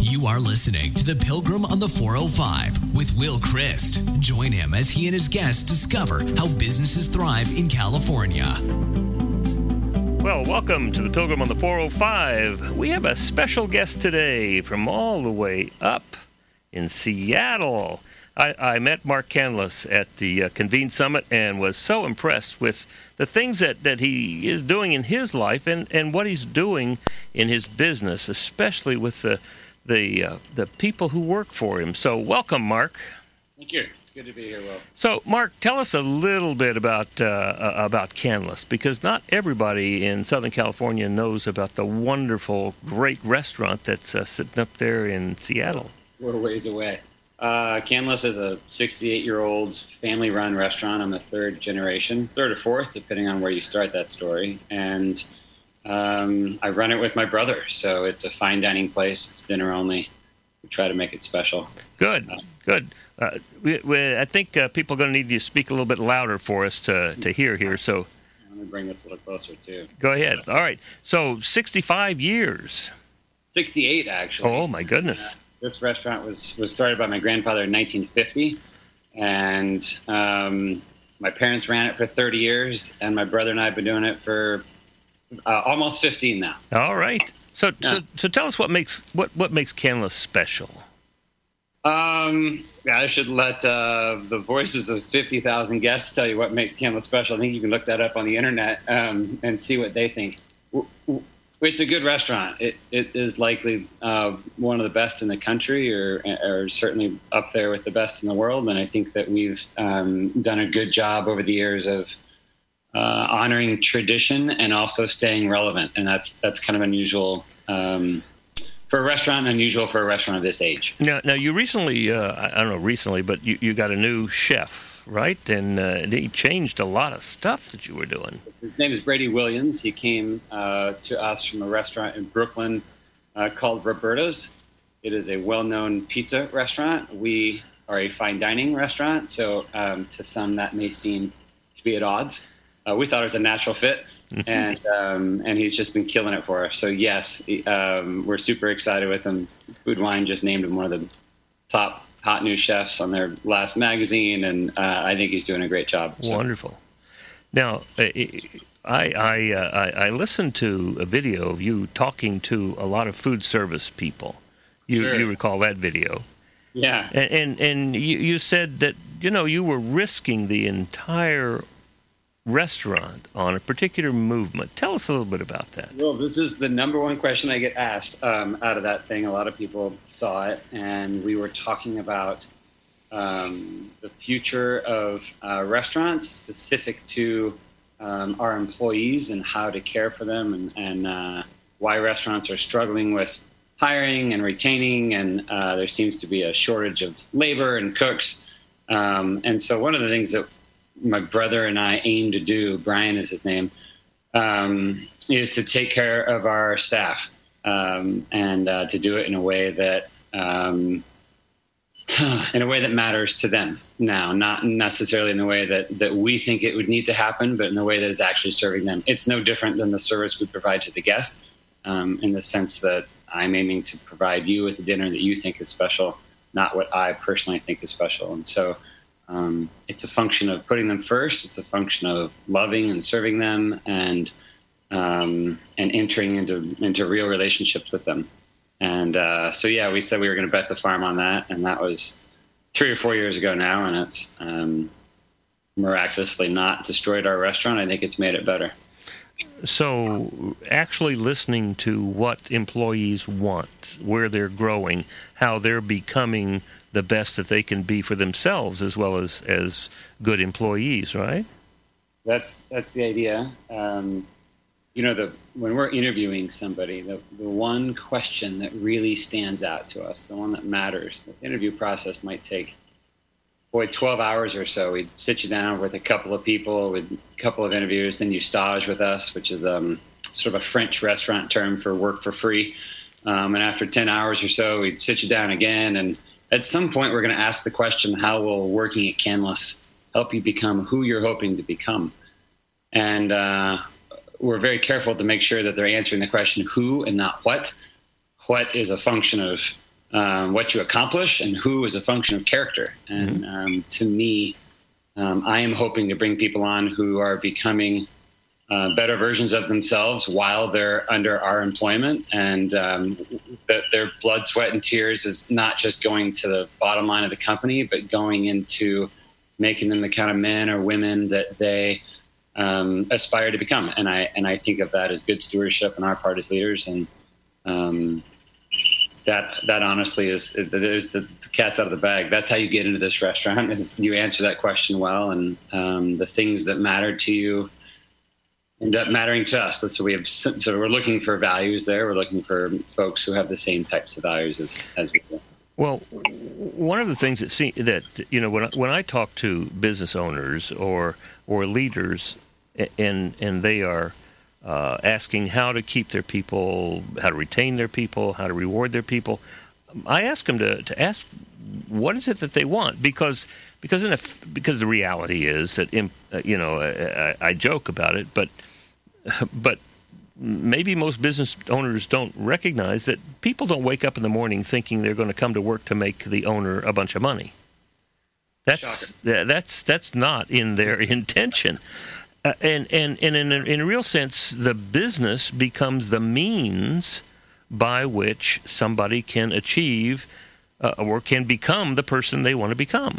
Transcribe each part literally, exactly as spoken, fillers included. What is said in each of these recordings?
You are listening to The Pilgrim on the four oh five with Will Christ. Join him as he and his guests discover how businesses thrive in California. Well, welcome to The Pilgrim on the four oh five. We have a special guest today from all the way up in Seattle. I, I met Mark Canlis at the uh, Convene Summit and was so impressed with the things that, that he is doing in his life and, and what he's doing in his business, especially with the the uh, the people who work for him. So welcome, Mark. Thank you. It's good to be here, Will. So, Mark, tell us a little bit about uh, about Canlis, because not everybody in Southern California knows about the wonderful, great restaurant that's uh, sitting up there in Seattle. We're a ways away. Uh, Canlis is a sixty-eight-year-old family-run restaurant. I'm the third generation, third or fourth, depending on where you start that story. And um, I run it with my brother, so it's a fine dining place. It's dinner only. We try to make it special. Good, uh, good. Uh, we, we, I think uh, people are going to need you to speak a little bit louder for us to, to hear here. So let me bring this a little closer, too. Go ahead. All right. So sixty-five years. sixty-eight, actually. Oh, my goodness. Uh, This restaurant was, was started by my grandfather in nineteen fifty, and um, my parents ran it for thirty years, and my brother and I have been doing it for uh, almost fifteen now. All right. So, Yeah. so, so tell us what makes what, what makes Canlis special. Um, I should let uh, the voices of fifty thousand guests tell you what makes Canlis special. I think you can look that up on the internet um, and see what they think. W- w- It's a good restaurant. It it is likely uh, one of the best in the country, or or certainly up there with the best in the world. And I think that we've um, done a good job over the years of uh, honoring tradition and also staying relevant. And that's that's kind of unusual um, for a restaurant, unusual for a restaurant of this age. Now, now you recently, uh, I don't know recently, but you, you got a new chef, right? And uh, he changed a lot of stuff that you were doing. His name is Brady Williams. He came uh, to us from a restaurant in Brooklyn uh, called Roberta's. It is a well-known pizza restaurant. We are a fine dining restaurant, so um, to some that may seem to be at odds. Uh, we thought it was a natural fit, and um, and he's just been killing it for us. So yes, he, um, we're super excited with him. Food Wine just named him one of the top hot new chefs on their last magazine, and uh, I think he's doing a great job. So. Wonderful. Now, I I, uh, I I listened to a video of you talking to a lot of food service people. You Sure. you recall that video? Yeah. And and, and you, you said that you know you were risking the entire restaurant on a particular movement. Tell us a little bit about that. Well, this is the number one question I get asked um, out of that thing. A lot of people saw it, and we were talking about um, the future of uh, restaurants specific to um, our employees and how to care for them, and, and uh, why restaurants are struggling with hiring and retaining, and uh, there seems to be a shortage of labor and cooks. Um, and so one of the things that my brother and I aim to do, Brian is his name, um, is to take care of our staff um, and uh, to do it in a way that um, in a way that matters to them now, not necessarily in the way that, that we think it would need to happen, but in the way that is actually serving them. It's no different than the service we provide to the guest um, in the sense that I'm aiming to provide you with a dinner that you think is special, not what I personally think is special. And so Um, it's a function of putting them first. It's a function of loving and serving them, and um, and entering into into real relationships with them. And uh, so, yeah, we said we were going to bet the farm on that, and that was three or four years ago now, and it's um, miraculously not destroyed our restaurant. I think it's made it better. So, actually listening to what employees want, where they're growing, how they're becoming the best that they can be for themselves as well as, as good employees, right? That's that's the idea. Um, you know, the when we're interviewing somebody, the, the one question that really stands out to us, the one that matters, the interview process might take, boy, twelve hours or so. We'd sit you down with a couple of people, with a couple of interviews, then you stage with us, which is um, sort of a French restaurant term for work for free. Um, and after ten hours or so, we'd sit you down again, and at some point, we're going to ask the question, how will working at Canlis help you become who you're hoping to become? And uh, we're very careful to make sure that they're answering the question who and not what. What is a function of um, what you accomplish, and who is a function of character. And um, to me, um, I am hoping to bring people on who are becoming uh, better versions of themselves while they're under our employment, and um, that their blood, sweat, and tears is not just going to the bottom line of the company, but going into making them the kind of men or women that they um, aspire to become. And I and I think of that as good stewardship on our part as leaders. And um, that that honestly is, is the, the cat's out of the bag. That's how you get into this restaurant, is you answer that question well, and um, the things that matter to you end up mattering to us. So we have so we're looking for values there. We're looking for folks who have the same types of values as, as we do. Well, one of the things that see, that you know when I, when I talk to business owners or or leaders, and and they are uh, asking how to keep their people, how to retain their people, how to reward their people, I ask them to, to ask what is it that they want, because because in a, because the reality is that in, uh, you know I, I joke about it, but but. Maybe most business owners don't recognize that people don't wake up in the morning thinking they're going to come to work to make the owner a bunch of money. That's that's that's not in their intention. Uh, and and, and in, a, in a real sense, the business becomes the means by which somebody can achieve uh, or can become the person they want to become.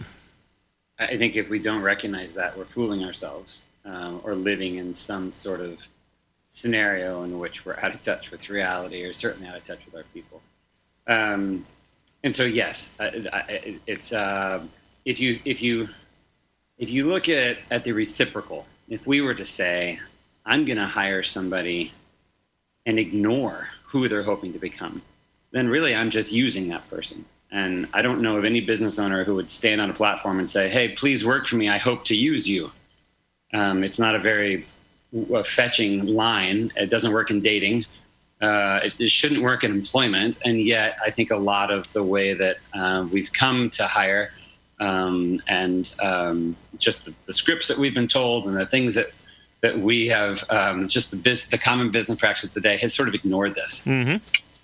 I think if we don't recognize that, we're fooling ourselves uh, or living in some sort of scenario in which we're out of touch with reality, or certainly out of touch with our people. Um, and so, yes, I, I, it's uh, if you if you if you look at at the reciprocal. If we were to say, I'm going to hire somebody and ignore who they're hoping to become, then really I'm just using that person. And I don't know of any business owner who would stand on a platform and say, hey, please work for me. I hope to use you. Um, it's not a very a fetching line. It doesn't work in dating. Uh, it, it shouldn't work in employment. And yet I think a lot of the way that uh, we've come to hire um, and um, just the, the scripts that we've been told and the things that, that we have, um, just the, biz, the common business practice today has sort of ignored this. Mm-hmm.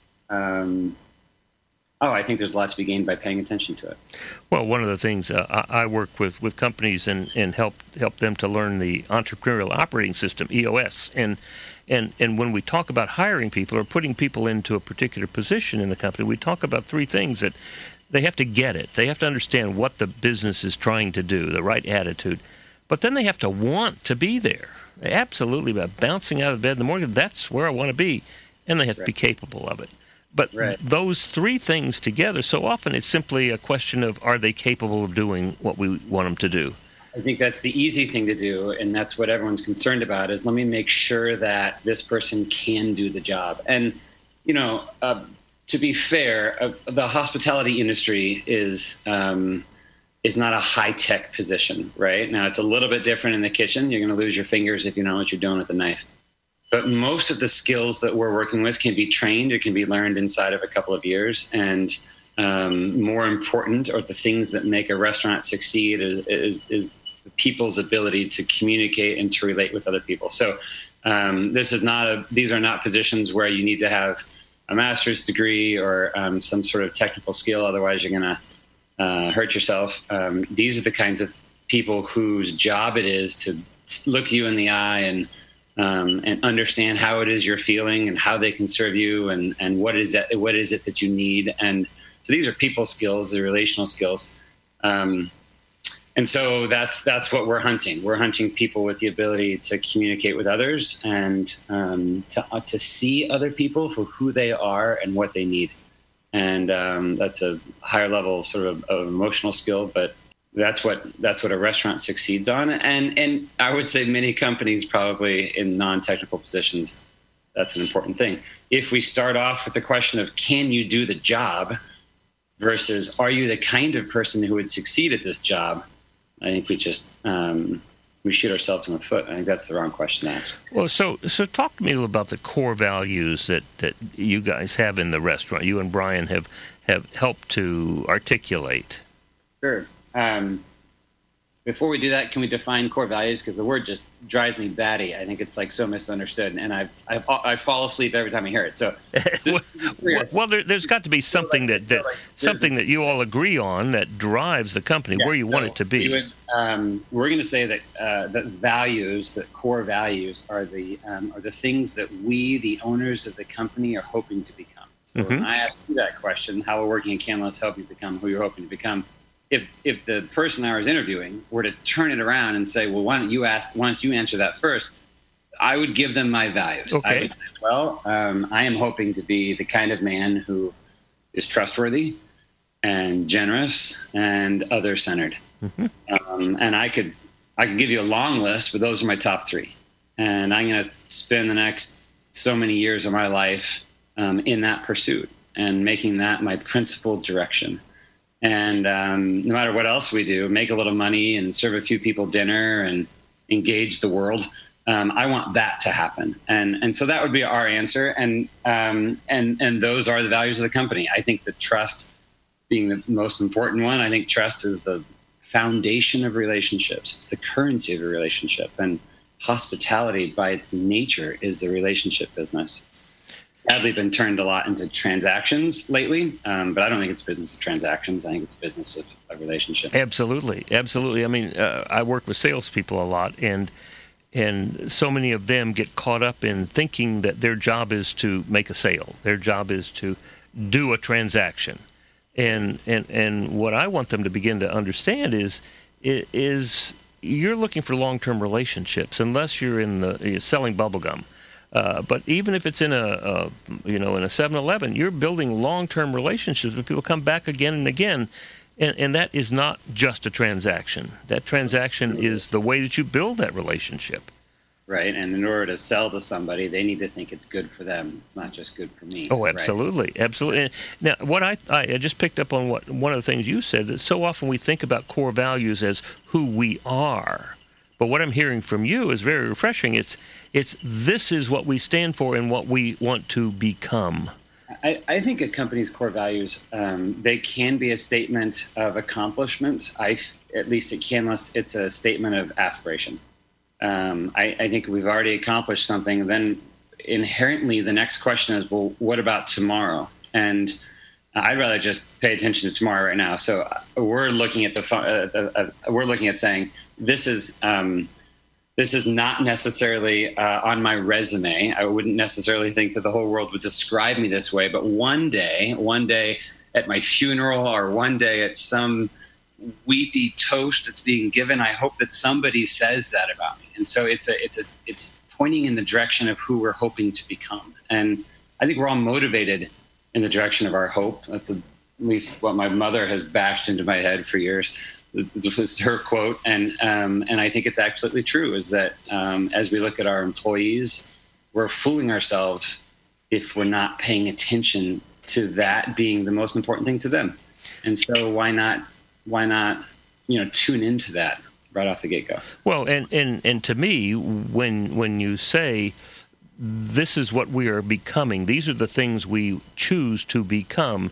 Um, oh, I think there's a lot to be gained by paying attention to it. Well, one of the things uh, I, I work with, with companies and, and help help them to learn the entrepreneurial operating system, E O S. And and and when we talk about hiring people or putting people into a particular position in the company, we talk about three things: that they have to get it, they have to understand what the business is trying to do, the right attitude, but then they have to want to be there. Absolutely, about bouncing out of bed in the morning, that's where I want to be, and they have to be capable of it. But right. Those three things together, so often it's simply a question of, are they capable of doing what we want them to do? I think that's the easy thing to do, and that's what everyone's concerned about, is let me make sure that this person can do the job. And, you know, uh, to be fair, uh, the hospitality industry is um, is not a high-tech position, right? Now, it's a little bit different in the kitchen. You're going to lose your fingers if you know what you're doing with the knife. But most of the skills that we're working with can be trained or can be learned inside of a couple of years. And um, more important, or the things that make a restaurant succeed, is, is, is people's ability to communicate and to relate with other people. So um, this is not a; these are not positions where you need to have a master's degree or um, some sort of technical skill. Otherwise, you're going to uh, hurt yourself. Um, these are the kinds of people whose job it is to look you in the eye and Um, and understand how it is you're feeling and how they can serve you, and, and what is that, what is it that you need. And so these are people skills, the relational skills. Um, and so that's that's what we're hunting. We're hunting people with the ability to communicate with others and um, to uh, to see other people for who they are and what they need. And um, that's a higher level sort of, of emotional skill, but That's what that's what a restaurant succeeds on, and and I would say many companies probably in non-technical positions, that's an important thing. If we start off with the question of can you do the job versus are you the kind of person who would succeed at this job, I think we just um, we shoot ourselves in the foot. I think that's the wrong question to ask. Well, so so talk to me a little about the core values that, that you guys have in the restaurant. You and Brian have have helped to articulate. Sure. Um, before we do that, can we define core values? Because the word just drives me batty. I think it's like so misunderstood, and I I I fall asleep every time I hear it. So, well, well there, there's got to be something that, that like something that you all agree on that drives the company yeah, where you so want it to be. We would, um, we're going to say that uh, that values, that core values, are the um, are the things that we, the owners of the company, are hoping to become. So mm-hmm. when I asked you that question, how will working at Canlis help you become who you're hoping to become? If if the person I was interviewing were to turn it around and say, well, why don't you ask, why don't you answer that first? I would give them my values. Okay. I would say, well, um, I am hoping to be the kind of man who is trustworthy and generous and other-centered. Mm-hmm. Um, and I could I could give you a long list, but those are my top three. And I'm going to spend the next so many years of my life um, in that pursuit and making that my principal direction. And um, no matter what else we do, make a little money and serve a few people dinner and engage the world. Um, I want that to happen. And and so that would be our answer. And um, and and those are the values of the company. I think the trust being the most important one. I think trust is the foundation of relationships. It's the currency of a relationship. And hospitality by its nature is the relationship business. It's sadly been turned a lot into transactions lately, um, but I don't think it's business of transactions. I think it's business of a relationship. Absolutely, absolutely. I mean, uh, I work with salespeople a lot, and and so many of them get caught up in thinking that their job is to make a sale. Their job is to do a transaction, and and and what I want them to begin to understand is is you're looking for long-term relationships, unless you're in the you're selling bubblegum. Uh, but even if it's in a, a, you know, in a seven eleven, you're building long-term relationships where people come back again and again, and, and that is not just a transaction. That transaction is the way that you build that relationship. Right, and in order to sell to somebody, they need to think it's good for them. It's not just good for me. Oh, absolutely, right? absolutely. Now, what I I just picked up on what one of the things you said, that so often we think about core values as who we are. But what I'm hearing from you is very refreshing. It's it's this is what we stand for and what we want to become. I, I think a company's core values, um, they can be a statement of accomplishment. I, at least at Canlis, it's a statement of aspiration. Um, I, I think we've already accomplished something. Then inherently the next question is, well, what about tomorrow? And I'd rather just pay attention to tomorrow right now. So we're looking at the uh, uh, we're looking at saying this is um, this is not necessarily uh, on my resume. I wouldn't necessarily think that the whole world would describe me this way. But one day, one day at my funeral, or one day at some weepy toast that's being given, I hope that somebody says that about me. And so it's a it's a it's pointing in the direction of who we're hoping to become. And I think we're all motivated in the direction of our hope. That's a, at least what my mother has bashed into my head for years. This was her quote. And um, and I think it's absolutely true, is that um, as we look at our employees, we're fooling ourselves if we're not paying attention to that being the most important thing to them. And so why not, why not, you know, tune into that right off the get-go? Well, and, and, and to me, when when you say, this is what we are becoming, these are the things we choose to become,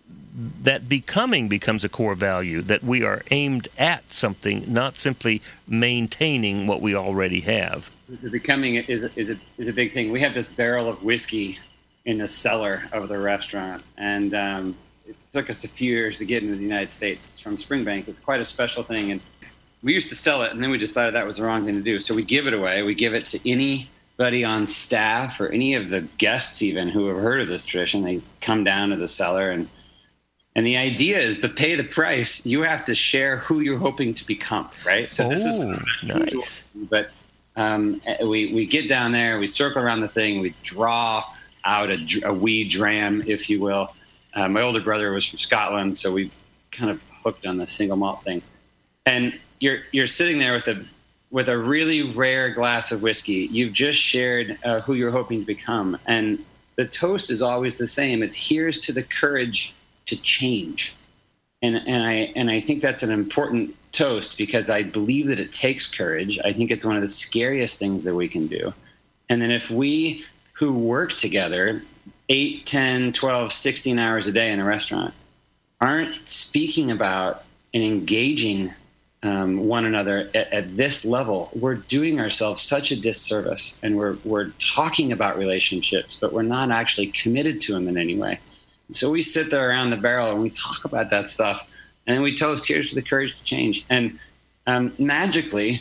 that becoming becomes a core value, that we are aimed at something, not simply maintaining what we already have. The becoming is, is, a, is a big thing. We have this barrel of whiskey in the cellar of the restaurant, and um, it took us a few years to get into the United States. It's from Springbank. It's quite a special thing, and we used to sell it, and then we decided that was the wrong thing to do. So we give it away. We give it to any Anybody on staff or any of the guests even who have heard of this tradition. They come down to the cellar, and and the idea is to pay the price, you have to share who you're hoping to become, right? So oh, this is nice. But um, we we get down there, we circle around the thing, we draw out a, a wee dram, if you will. Uh, my older brother was from Scotland, so we kind of hooked on the single malt thing. And you're you're sitting there with a with a really rare glass of whiskey. You've just shared uh, who you're hoping to become. And the toast is always the same. It's here's to the courage to change. And and I and I think that's an important toast, because I believe that it takes courage. I think it's one of the scariest things that we can do. And then if we who work together eight, ten, twelve, sixteen hours a day in a restaurant aren't speaking about and engaging um, one another at, at this level, we're doing ourselves such a disservice, and we're we're talking about relationships, but we're not actually committed to them in any way. And so we sit there around the barrel and we talk about that stuff, and we toast, here's to the courage to change. And um, magically,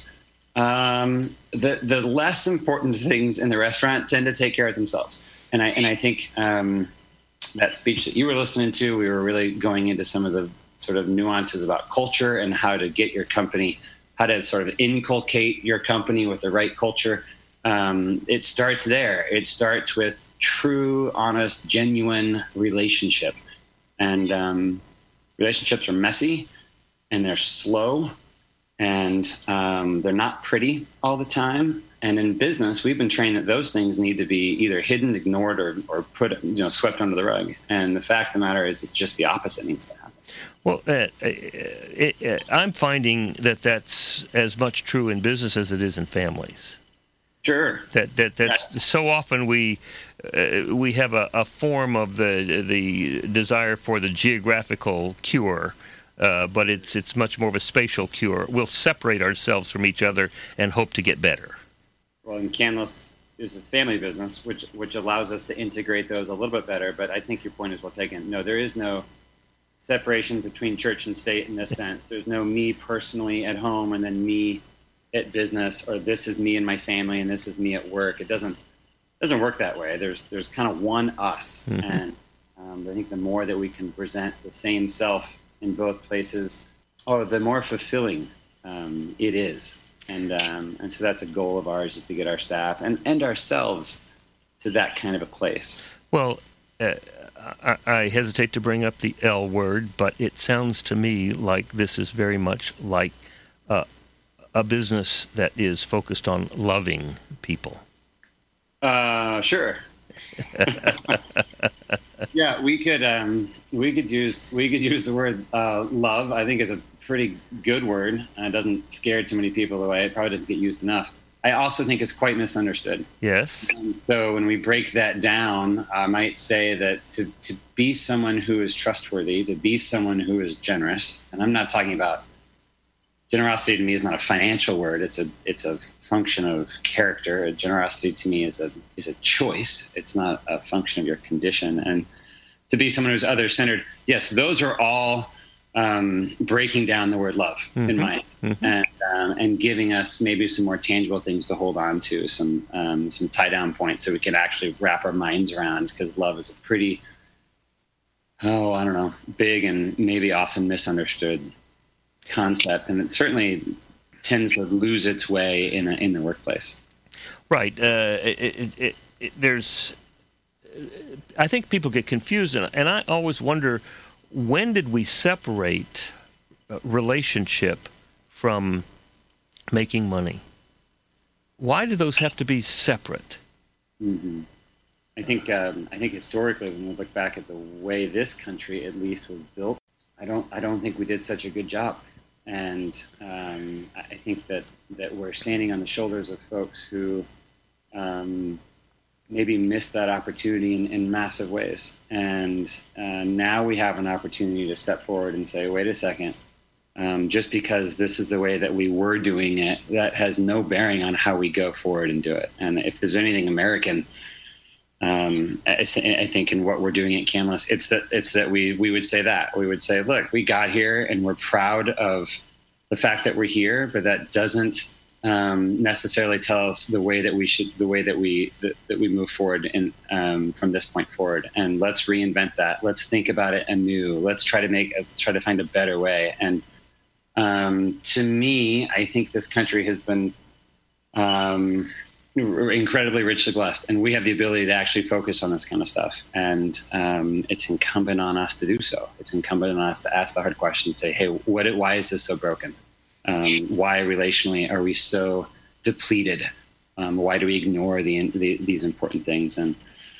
um, the the less important things in the restaurant tend to take care of themselves. And I and I think um, that speech that you were listening to, we were really going into some of the sort of nuances about culture and how to get your company, how to sort of inculcate your company with the right culture. Um, it starts there. It starts with true, honest, genuine relationship. And um, relationships are messy, and they're slow, and um, they're not pretty all the time. And in business, we've been trained that those things need to be either hidden, ignored, or, or put, you know, swept under the rug. And the fact of the matter is, it's just the opposite needs to happen. Well, uh, it, it, I'm finding that that's as much true in business as it is in families. Sure. That that that's so often we uh, we have a, a form of the the desire for the geographical cure, uh, but it's it's much more of a spatial cure. We'll separate ourselves from each other and hope to get better. Well, in Canlis is a family business, which which allows us to integrate those a little bit better. But I think your point is well taken. No, there is no separation between church and state in this sense. There's no me personally at home and then me at business, or this is me and my family and this is me at work. It doesn't doesn't work that way. There's there's kind of one us, mm-hmm. and um, I think the more that we can present the same self in both places, oh, the more fulfilling um, it is. And um, and so that's a goal of ours, is to get our staff and, and ourselves to that kind of a place. Well, uh, I, I hesitate to bring up the L word, but it sounds to me like this is very much like uh, a business that is focused on loving people. Uh, sure. Yeah, we could um, we could use we could use the word uh, love. I think is a pretty good word. Uh, it doesn't scare too many people away. It probably doesn't get used enough. I also think it's quite misunderstood. Yes. And so when we break that down, I might say that to, to be someone who is trustworthy, to be someone who is generous, and I'm not talking about generosity. To me is not a financial word. It's a it's a function of character. Generosity to me is a is a choice. It's not a function of your condition. And to be someone who's other-centered, yes, those are all um, breaking down the word love mm-hmm. in my mm-hmm. and um, and giving us maybe some more tangible things to hold on to, some um, some tie-down points so we can actually wrap our minds around, because love is a pretty, oh, I don't know, big and maybe often misunderstood concept, and it certainly tends to lose its way in a, in the workplace. Right. Uh, it, it, it, it, there's, I think people get confused, and, and I always wonder, when did we separate relationship from making money? Why do those have to be separate? Mm-hmm. I think um, I think historically, when we look back at the way this country at least was built, I don't I don't think we did such a good job. And um, I think that, that we're standing on the shoulders of folks who um, maybe missed that opportunity in, in massive ways. And uh, now we have an opportunity to step forward and say, wait a second, um, just because this is the way that we were doing it, that has no bearing on how we go forward and do it. And if there's anything American, Um, I, I think in what we're doing at Canlis, it's that it's that we we would say that we would say, look, we got here and we're proud of the fact that we're here, but that doesn't um, necessarily tell us the way that we should, the way that we that, that we move forward in um, from this point forward. And let's reinvent that. Let's think about it anew. Let's try to make a, try to find a better way. And um, to me, I think this country has been Um, incredibly richly blessed, and we have the ability to actually focus on this kind of stuff. And um, it's incumbent on us to do so. It's incumbent on us to ask the hard question, say, hey, what? Why is this so broken? Um, why relationally are we so depleted? Um, why do we ignore the, the, these important things? And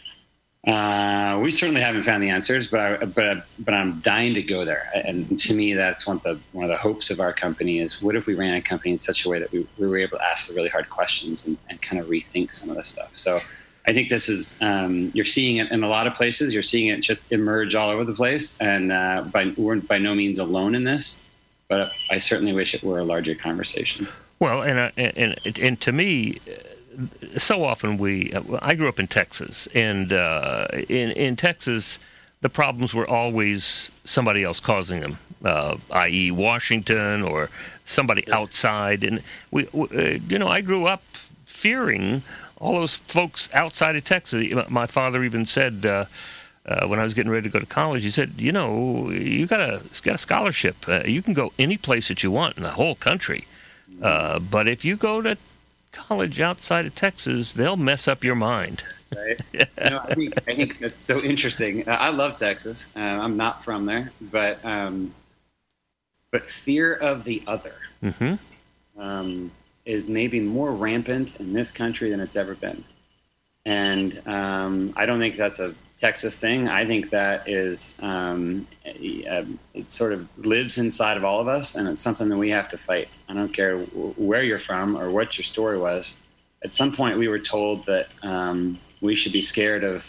uh, we certainly haven't found the answers, but I, but but I'm dying to go there. And to me, that's one of the one of the hopes of our company is, what if we ran a company in such a way that we, we were able to ask the really hard questions and, and kind of rethink some of this stuff. So I think this is um, you're seeing it in a lot of places. You're seeing it just emerge all over the place, and uh, by we're by no means alone in this. but I certainly wish it were a larger conversation. Well, and uh, and and to me, so often we. I grew up in Texas, and uh, in in Texas, the problems were always somebody else causing them, uh, that is, Washington or somebody outside. And we, we uh, you know, I grew up fearing all those folks outside of Texas. My father even said. Uh, Uh, when I was getting ready to go to college, he said, you know, you got a, got a scholarship. Uh, you can go any place that you want in the whole country. Uh, but if you go to college outside of Texas, they'll mess up your mind. Right. You know, I think, I think that's so interesting. I love Texas. Uh, I'm not from there. But um, but fear of the other mm-hmm. um, is maybe more rampant in this country than it's ever been. And um, I don't think that's a Texas thing. I think that is, um, it sort of lives inside of all of us, and it's something that we have to fight. I don't care where you're from or what your story was. At some point, we were told that um, we should be scared of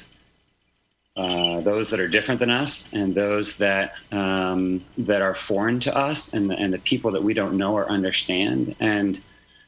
uh, those that are different than us and those that um, that are foreign to us, and the, and the people that we don't know or understand. And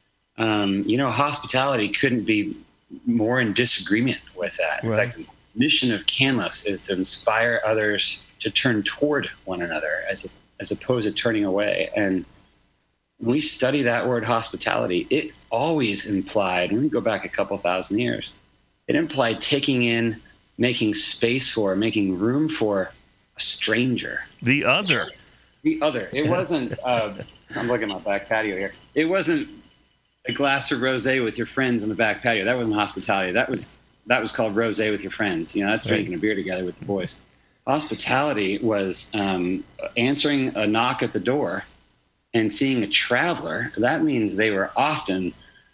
um, you know, hospitality couldn't be more in disagreement with that. Right. Like, the mission of Canlis is to inspire others to turn toward one another as a, as opposed to turning away. And when we study that word hospitality, it always implied, when we go back a couple thousand years, it implied taking in, making space for, making room for a stranger. The other. The other. It wasn't, uh, I'm looking at my back patio here. It wasn't a glass of rosé with your friends on the back patio. That wasn't hospitality. That was that was called rosé with your friends. You know, that's drinking a beer together with the boys. Hospitality was um, answering a knock at the door and seeing a traveler. That means they were often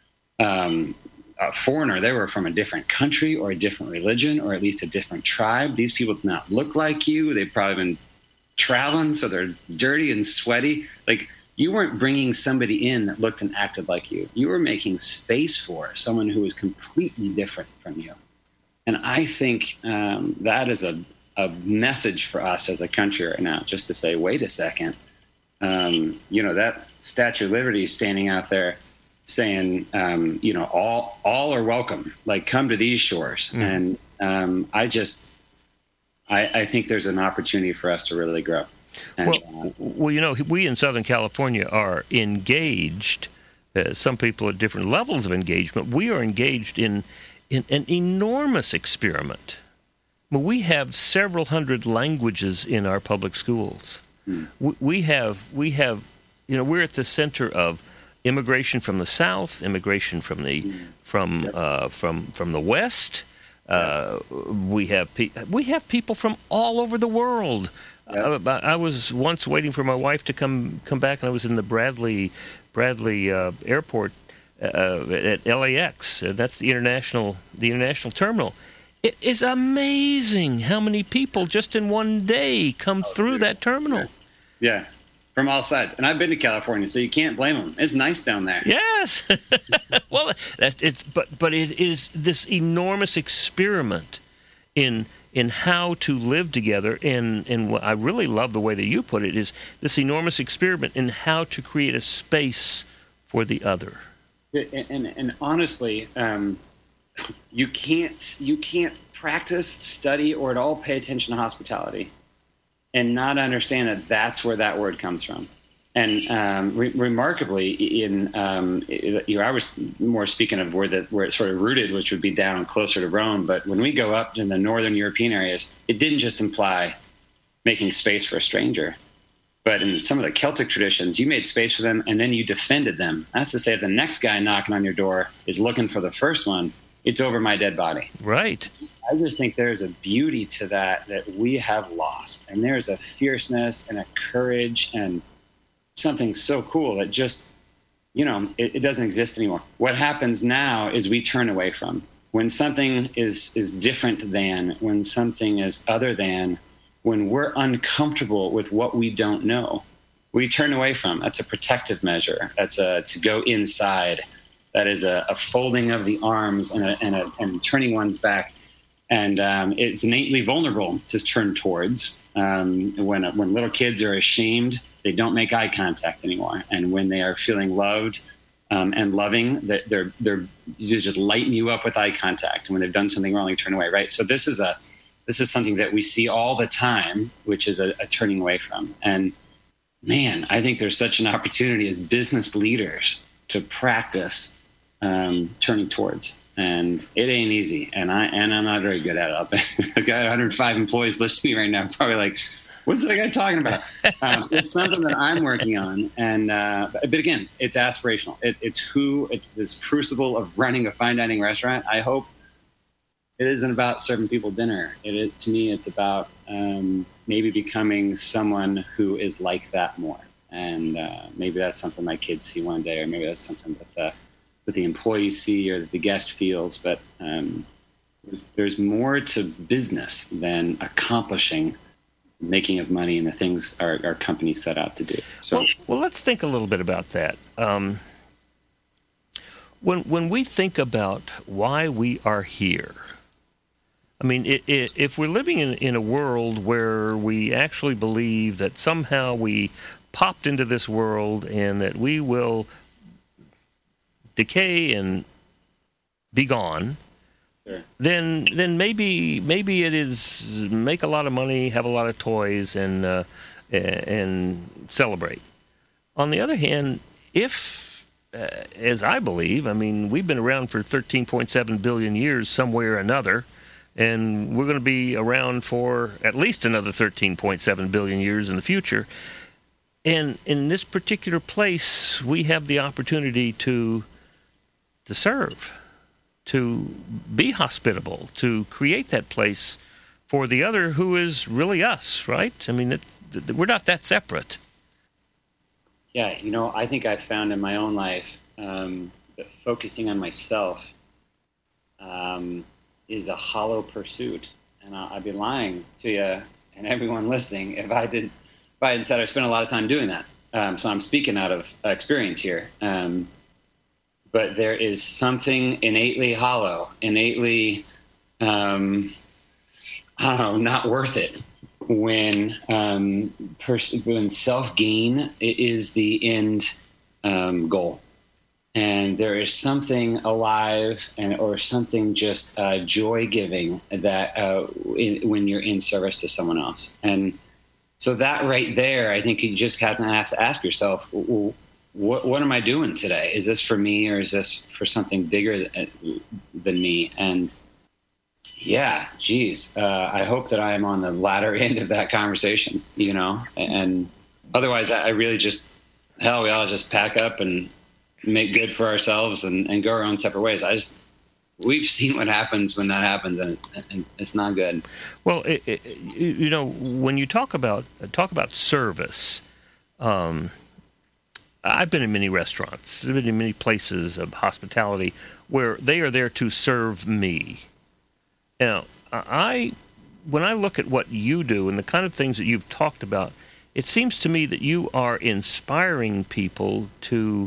um, a foreigner. They were from a different country or a different religion or at least a different tribe. These people did not look like you. They've probably been traveling, so they're dirty and sweaty. Like, you weren't bringing somebody in that looked and acted like you. You were making space for someone who was completely different from you. And I think um, that is a, a message for us as a country right now, just to say, wait a second. Um, you know, that Statue of Liberty is standing out there saying, um, you know, all all are welcome. Like, come to these shores. Mm. And um, I just, I, I think there's an opportunity for us to really grow. And, well, well, you know, we in Southern California are engaged. Uh, some people at different levels of engagement. We are engaged in in an enormous experiment. Well, we have several hundred languages in our public schools. Mm. We, we have we have, you know, we're at the center of immigration from the South, immigration from the mm. from yep. uh, from from the West. Uh, we have pe- we have people from all over the world. Yep. Uh, I was once waiting for my wife to come come back, and I was in the Bradley Bradley uh, Airport uh, at L A X. Uh, that's the international the international terminal. It is amazing how many people just in one day come oh, through dude. that terminal. Yeah, from all sides. And I've been to California, so you can't blame them. It's nice down there. Yes. Well, that's it's but but it is this enormous experiment in. in how to live together, and, and what I really love the way that you put it, is this enormous experiment in how to create a space for the other. And, and, and honestly, um, you can't you can't practice, study, or at all pay attention to hospitality and not understand that that's where that word comes from. And um, re- remarkably, in um, you know, I was more speaking of where that where it's sort of rooted, which would be down closer to Rome. But when we go up in the northern European areas, it didn't just imply making space for a stranger, but in some of the Celtic traditions, you made space for them and then you defended them. That's to say, if the next guy knocking on your door is looking for the first one, it's over my dead body. Right. I just think there's a beauty to that that we have lost, and there's a fierceness and a courage and something so cool that just, you know, it, it doesn't exist anymore. What happens now is we turn away from. When something is is different than, when something is other than, when we're uncomfortable with what we don't know, we turn away from. That's a protective measure. That's a to go inside. That is a, a folding of the arms and a, and, a, and turning one's back. And um, it's innately vulnerable to turn towards. Um, when when little kids are ashamed they don't make eye contact anymore. And when they are feeling loved um, and loving, they're, they're, they're you just lighten you up with eye contact. And when they've done something wrong, you turn away, right? So this is a this is something that we see all the time, which is a, a turning away from. And man, I think there's such an opportunity as business leaders to practice um, turning towards. And it ain't easy. And, I, and I'm not very good at it. I've got one hundred five employees listening right now, probably like, what's that guy talking about? Um, so it's something that I'm working on. And uh, but again, it's aspirational. It, it's who, it's this crucible of running a fine dining restaurant. I hope it isn't about serving people dinner. It, it to me, it's about um, maybe becoming someone who is like that more. And uh, maybe that's something my kids see one day, or maybe that's something that the, that the employees see or that the guest feels. But um, there's, there's more to business than accomplishing making of money and the things our, our company set out to do. So, well, well, let's think a little bit about that. Um, when when we think about why we are here, I mean, it, it, if we're living in, in a world where we actually believe that somehow we popped into this world and that we will decay and be gone, sure. then then maybe maybe it is make a lot of money, have a lot of toys, and uh, and celebrate. On the other hand, if, uh, as I believe, I mean, we've been around for thirteen point seven billion years some way or another, and we're going to be around for at least another thirteen point seven billion years in the future. And in this particular place, we have the opportunity to to serve, to be hospitable, to create that place for the other who is really us, right? I mean, it, we're not that separate. Yeah, you know, I think I've found in my own life um, that focusing on myself um, is a hollow pursuit. And I'd be lying to you and everyone listening if I did, if I had said I spent a lot of time doing that. Um, so I'm speaking out of experience here. Um, but there is something innately hollow, innately, um, I don't know, not worth it when um, pers- when self-gain is the end um, goal. And there is something alive and or something just uh, joy-giving that uh, in, when you're in service to someone else. And so that right there, I think you just kind of have to ask yourself, well, what, what am I doing today? Is this for me or is this for something bigger than me? And yeah, geez, uh, I hope that I am on the latter end of that conversation, you know, and otherwise I really just, hell, we ought to just pack up and make good for ourselves and, and go our own separate ways. I just, we've seen what happens when that happens, and, and it's not good. Well, it, it, you know, when you talk about talk about service, um, I've been in many restaurants, I've been in many places of hospitality where they are there to serve me. Now, I, when I look at what you do and the kind of things that you've talked about, it seems to me that you are inspiring people to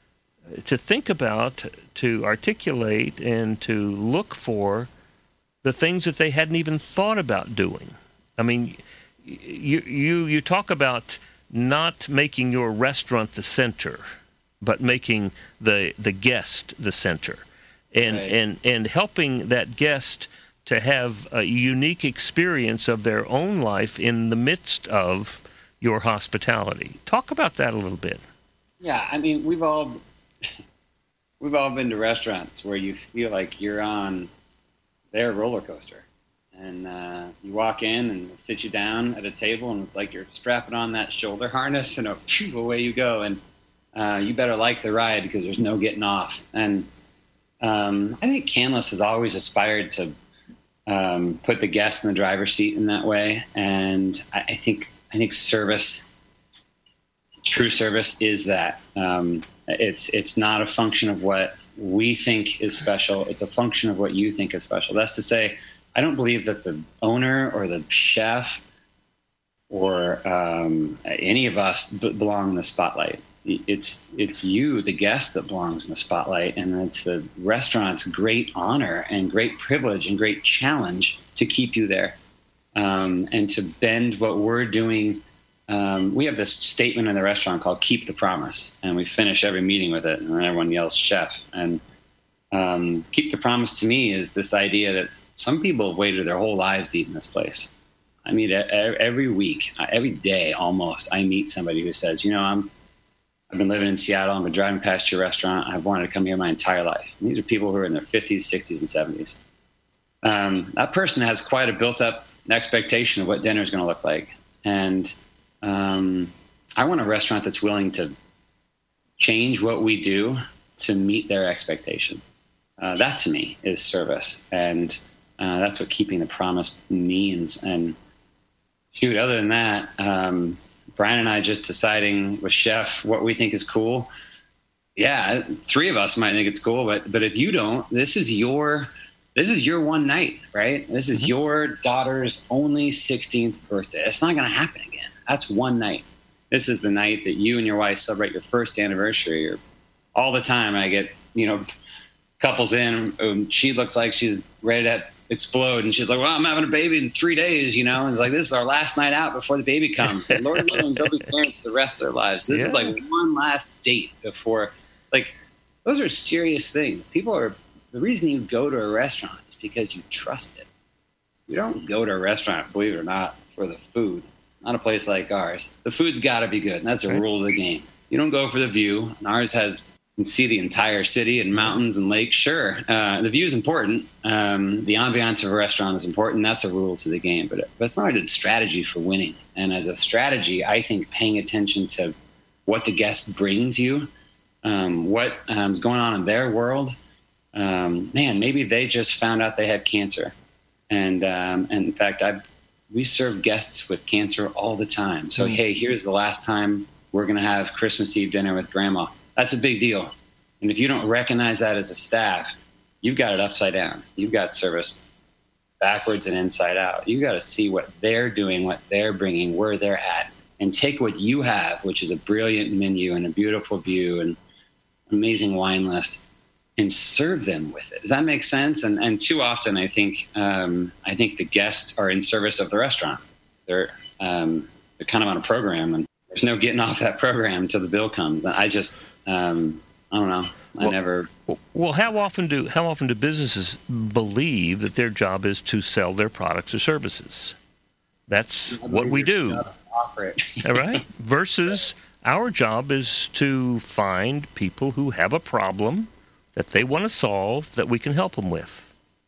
to think about, to articulate, and to look for the things that they hadn't even thought about doing. I mean, you you you talk about not making your restaurant the center, but making the the guest the center, and right. and and helping that guest to have a unique experience of their own life in the midst of your hospitality. Talk about that a little bit. Yeah, I mean, we've all we've all been to restaurants where you feel like you're on their roller coaster, and uh, you walk in and they sit you down at a table, and it's like you're strapping on that shoulder harness, and phew, away you go, and uh, you better like the ride because there's no getting off. And um, I think Canlis has always aspired to um, put the guest in the driver's seat in that way, and I, I think I think service, true service, is that. Um, It's it's not a function of what we think is special. It's a function of what you think is special. That's to say, I don't believe that the owner or the chef or um, any of us b- belong in the spotlight. It's it's you, the guest, that belongs in the spotlight, and it's the restaurant's great honor and great privilege and great challenge to keep you there, um, and to bend what we're doing um, we have this statement in the restaurant called "Keep the Promise," and we finish every meeting with it, and everyone yells "Chef." And um, "Keep the Promise" to me is this idea that some people have waited their whole lives to eat in this place. I mean, every week, every day almost, I meet somebody who says, you know, I'm, I've been living in Seattle. I've been driving past your restaurant. I've wanted to come here my entire life. And these are people who are in their fifties, sixties, and seventies. Um, that person has quite a built-up expectation of what dinner is going to look like. And um, I want a restaurant that's willing to change what we do to meet their expectation. Uh, that, to me, is service. And uh, that's what keeping the promise means. And shoot, other than that, um, Brian and I just deciding with Chef what we think is cool. Yeah, three of us might think it's cool, but but if you don't, this is your this is your one night, right? This is mm-hmm. your daughter's only sixteenth birthday. It's not going to happen again. That's one night. This is the night that you and your wife celebrate your first anniversary. Or all the time, I get you know couples in. Um, she looks like she's ready to explode, and she's like, well, I'm having a baby in three days, you know, and it's like, this is our last night out before the baby comes. And Lord willing, they'll be parents the rest of their lives. This yeah. is like one last date before, like, those are serious things. People are, the reason you go to a restaurant is because you trust it. You don't go to a restaurant, believe it or not, for the food. Not a place like ours. The food's got to be good, and that's a right. rule of the game. You don't go for the view, and ours has and see the entire city and mountains and lakes. Sure, uh, the view is important. Um, the ambiance of a restaurant is important. That's a rule to the game, but, but it's not a strategy for winning. And as a strategy, I think paying attention to what the guest brings you, um, what um, is going on in their world. Um, man, maybe they just found out they had cancer, and um, and in fact, I we serve guests with cancer all the time. So mm. hey, here's the last time we're going to have Christmas Eve dinner with Grandma. That's a big deal. And if you don't recognize that as a staff, you've got it upside down. You've got service backwards and inside out. You've got to see what they're doing, what they're bringing, where they're at, and take what you have, which is a brilliant menu and a beautiful view and amazing wine list, and serve them with it. Does that make sense? And and too often, I think um, I think the guests are in service of the restaurant. They're um, they're kind of on a program, and there's no getting off that program until the bill comes. I just Um, I don't know. I well, never. Well, how often do how often do businesses believe that their job is to sell their products or services? That's what we do. Offer it. All right. Versus our job is to find people who have a problem that they want to solve that we can help them with.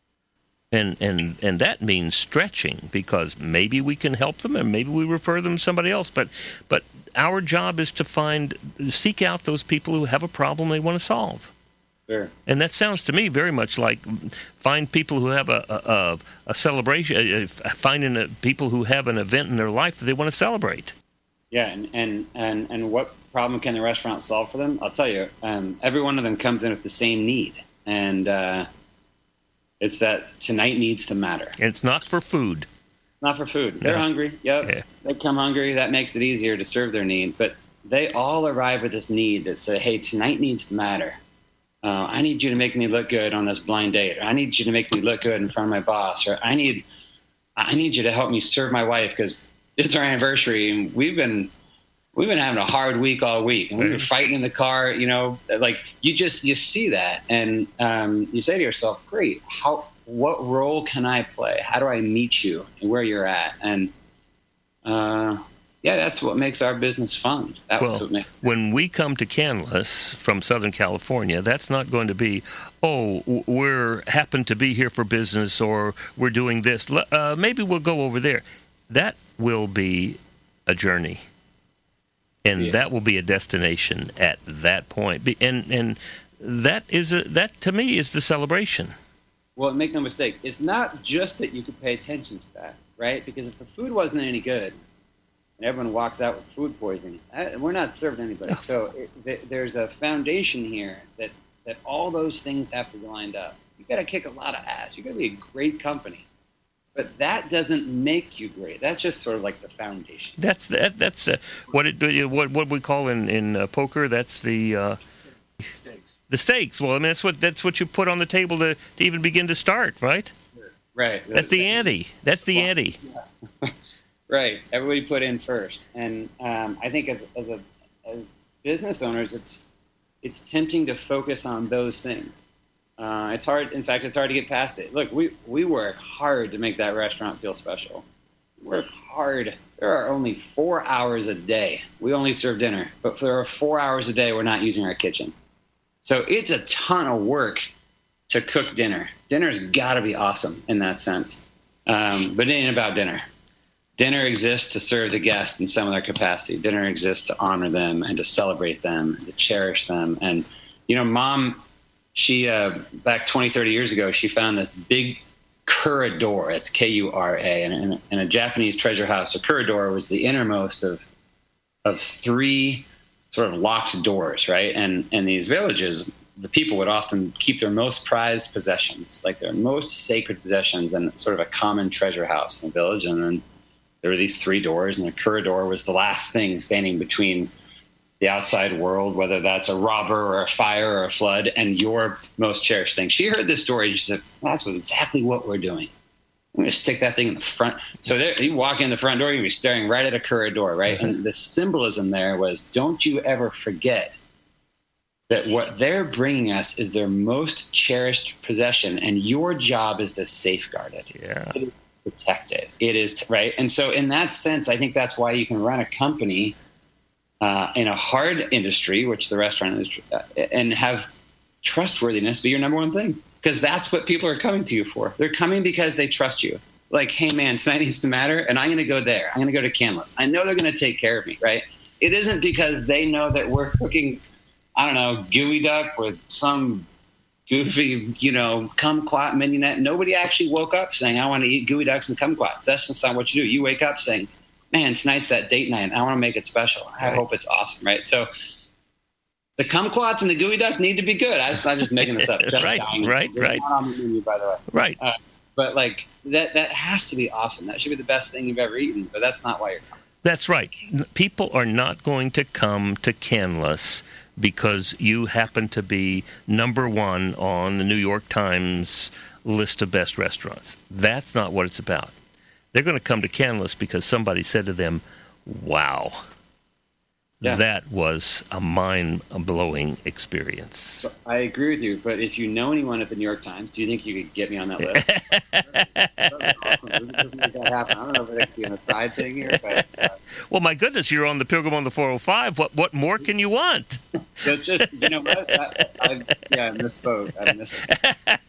And and and that means stretching, because maybe we can help them and maybe we refer them to somebody else. But but our job is to find, seek out those people who have a problem they want to solve. Sure. And that sounds to me very much like find people who have a a, a celebration, a, a, finding a, people who have an event in their life that they want to celebrate. Yeah, and and and, and what problem can the restaurant solve for them? I'll tell you, um, every one of them comes in with the same need, and uh, it's that tonight needs to matter. And it's not for food. Not for food. They're yeah. hungry. Yep. Yeah. They come hungry. That makes it easier to serve their need. But they all arrive with this need that say, hey, tonight needs to matter. Uh, I need you to make me look good on this blind date. Or I need you to make me look good in front of my boss. Or I need I need you to help me serve my wife because it's our anniversary. And we've been we've been having a hard week all week. And we were fighting in the car, you know, like you just you see that. And um, you say to yourself, great, how what role can I play? How do I meet you and where you're at? And uh, yeah, that's what makes our business fun. That's well, what makes when we come to Canlis from Southern California, that's not going to be, oh, we're happen to be here for business or we're doing this. Uh, maybe we'll go over there. That will be a journey. And yeah. that will be a destination at that point. And and that is a, that to me is the celebration. Well, make no mistake, it's not just that you could pay attention to that, right? Because if the food wasn't any good and everyone walks out with food poisoning, we're not serving anybody. So it, there's a foundation here that, that all those things have to be lined up. You got to kick a lot of ass. You got to be a great company. But that doesn't make you great. That's just sort of like the foundation. That's that, that's uh, what it what what we call in in uh, poker. That's the uh, stakes. The stakes. Well, I mean that's what that's what you put on the table to, to even begin to start, right? Right. That's the ante. That's the ante. Yeah. Right. Everybody put in first. And um, I think as, as, a, as business owners, it's it's tempting to focus on those things. Uh, it's hard. In fact, it's hard to get past it. Look, we, we work hard to make that restaurant feel special. We work hard. There are only four hours a day. We only serve dinner. But there are four hours a day we're not using our kitchen. So it's a ton of work to cook dinner. Dinner's got to be awesome in that sense. Um, but it ain't about dinner. Dinner exists to serve the guest in some of their capacity. Dinner exists to honor them and to celebrate them, and to cherish them. And, you know, Mom, she, uh, back twenty, thirty years ago, she found this big Kurador. It's K U R A. And in, in a Japanese treasure house, a Kurador was the innermost of of three sort of locked doors, right? And and these villages, the people would often keep their most prized possessions, like their most sacred possessions, in sort of a common treasure house in the village. And then there were these three doors, and the Kurador was the last thing standing between the outside world, whether that's a robber or a fire or a flood, and your most cherished thing. She heard this story, and she said, that's exactly what we're doing. I'm going to stick that thing in the front. So there, you walk in the front door, you're going to be staring right at a Kurador, right? Mm-hmm. And the symbolism there was, don't you ever forget that what they're bringing us is their most cherished possession, and your job is to safeguard it. Yeah. Protect it. It is, right? And so in that sense, I think that's why you can run a company uh, in a hard industry, which the restaurant industry, uh, and have trustworthiness be your number one thing. Because that's what people are coming to you for. They're coming because they trust you. Like, hey, man, tonight needs to matter, and I'm going to go there. I'm going to go to Canlis. I know they're going to take care of me, right? It isn't because they know that we're cooking, I don't know, gooey duck with some goofy, you know, kumquat mignonette. Nobody actually woke up saying, I want to eat gooey ducks and kumquats. That's just not what you do. You wake up saying, man, tonight's that date night. I want to make it special. I right. hope it's awesome, right? So the kumquats and the gooey duck need to be good. I'm not just making this up. Just right, dying. right, They're right. not on the menu, by the way. Right. Uh, but, like, that, that has to be awesome. That should be the best thing you've ever eaten, but that's not why you're coming. That's right. People are not going to come to Canlis because you happen to be number one on the New York Times list of best restaurants. That's not what it's about. They're going to come to Canlis because somebody said to them, wow, yeah. that was a mind-blowing experience. So I agree with you, but if you know anyone at the New York Times, do you think you could get me on that list? That was awesome. Doesn't make that happen. I don't know if it could be an aside thing here, but... Uh, well, my goodness, you're on the Pilgrim on the four oh five. What what more can you want? It's just, you know what? I, I, yeah, I misspoke. I misspoke.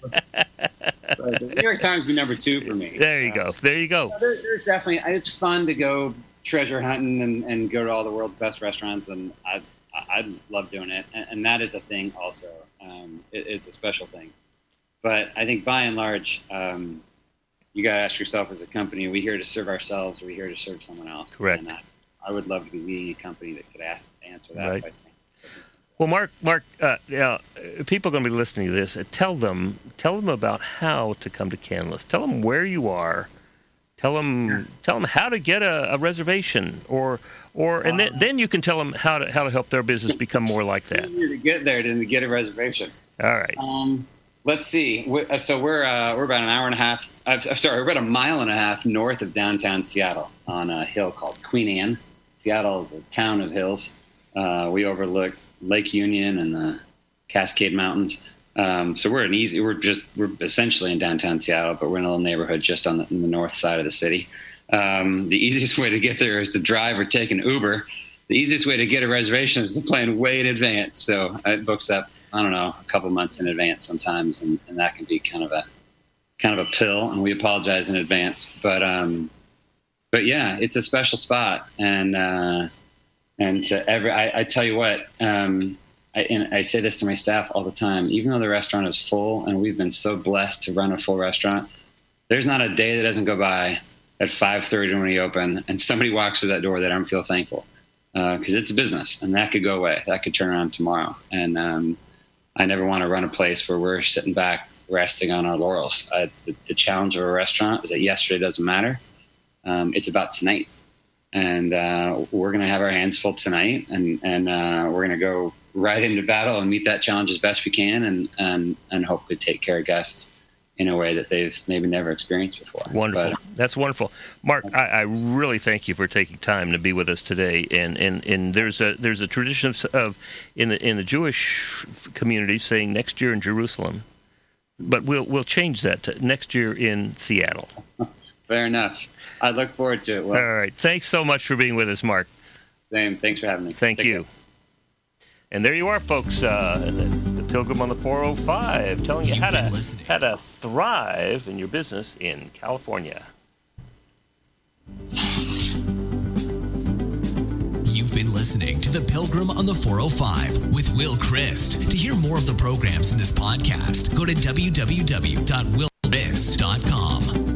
The New York Times would be number two for me. There you uh, go. There you go. There, there's definitely... It's fun to go treasure hunting and, and go to all the world's best restaurants, and I I love doing it, and, and that is a thing also. Um, it, it's a special thing, but I think by and large, um, you got to ask yourself as a company: are we here to serve ourselves, or are we here to serve someone else? Correct. And I, I would love to be leading a company that could ask, answer that. Right. By saying, well, Mark, Mark, uh, yeah, people are going to be listening to this. Uh, tell them, tell them about how to come to Canlis. Tell them where you are. Tell them, yeah. tell them how to get a, a reservation, or, or, and um, then, then you can tell them how to how to help their business become more like that. It's easier to get there than to get a reservation. All right. Um, let's see. We, so we're uh, we're about an hour and a half. I'm sorry, we're about a mile and a half north of downtown Seattle on a hill called Queen Anne. Seattle is a town of hills. Uh, we overlook Lake Union and the Cascade Mountains. Um, so we're an easy, we're just, we're essentially in downtown Seattle, but we're in a little neighborhood just on the, on the north side of the city. Um, the easiest way to get there is to drive or take an Uber. The easiest way to get a reservation is to plan way in advance. So it books up, I don't know, a couple months in advance sometimes. And, and that can be kind of a, kind of a pill, and we apologize in advance, but, um, but yeah, it's a special spot. And, uh, and to every, I, I tell you what, um, I, and I say this to my staff all the time, even though the restaurant is full and we've been so blessed to run a full restaurant, there's not a day that doesn't go by at five thirty when we open and somebody walks through that door that I don't feel thankful, because uh, it's a business and that could go away. That could turn around tomorrow. And um, I never want to run a place where we're sitting back resting on our laurels. I, the, the challenge of a restaurant is that yesterday doesn't matter. Um, it's about tonight. And uh, we're going to have our hands full tonight, and, and uh, we're going to go right into battle and meet that challenge as best we can, and, and, and hopefully take care of guests in a way that they've maybe never experienced before. Wonderful. But, That's wonderful. Mark, I, I really thank you for taking time to be with us today. And, and, and there's a there's a tradition of, of in the in the Jewish community saying next year in Jerusalem, but we'll we'll change that to next year in Seattle. Fair enough. I look forward to it. Well, all right. Thanks so much for being with us, Mark. Same. Thanks for having me. Thank Take you. care. And there you are, folks. Uh, the, the Pilgrim on the four oh five, telling you You've how to been listening. how to thrive in your business in California. You've been listening to The Pilgrim on the four oh five with Will Christ. To hear more of the programs in this podcast, go to w w w dot will christ dot com.